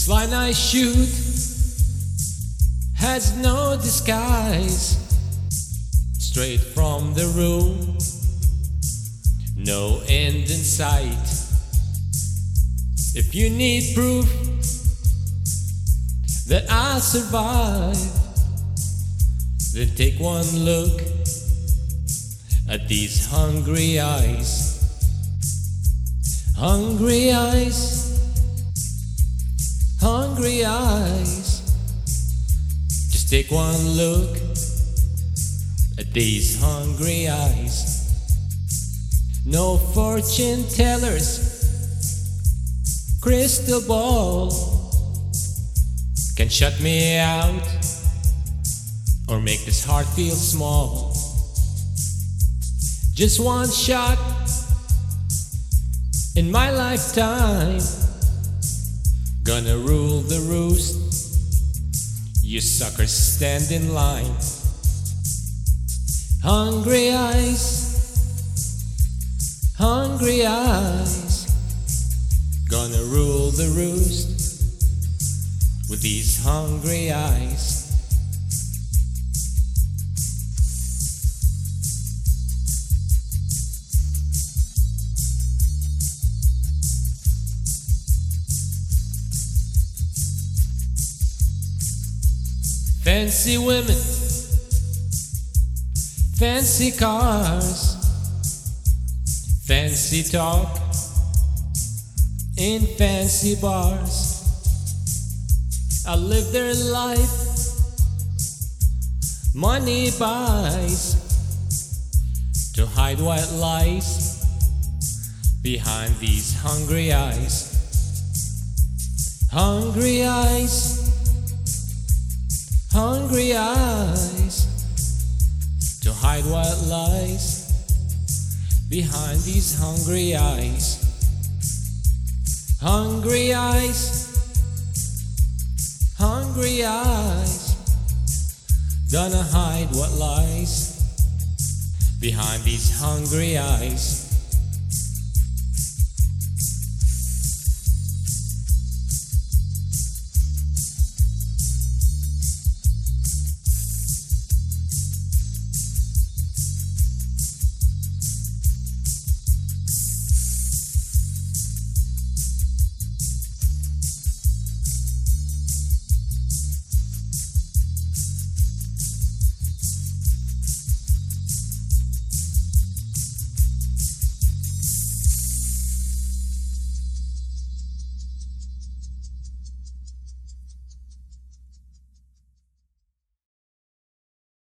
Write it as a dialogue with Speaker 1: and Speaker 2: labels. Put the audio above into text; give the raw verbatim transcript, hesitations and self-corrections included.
Speaker 1: This line I shoot has no disguise, straight from the room, no end in sight. If you need proof that I'll survive, then take one look at these hungry eyes. Hungry eyes, hungry eyes. Just take one look at these hungry eyes. No fortune tellers, crystal ball can shut me out or make this heart feel small. Just one shot in my lifetime, gonna rule the roost. You suckers stand in line. Hungry eyes, hungry eyes, gonna rule the roost with these hungry eyes. Fancy women, fancy cars, fancy talk in fancy bars. I live their life money buys, to hide white lies behind these hungry eyes. Hungry eyes, hungry eyes, to hide white lies behind these hungry eyes. Hungry eyes, hungry eyes, gonna hide what lies behind these hungry eyes.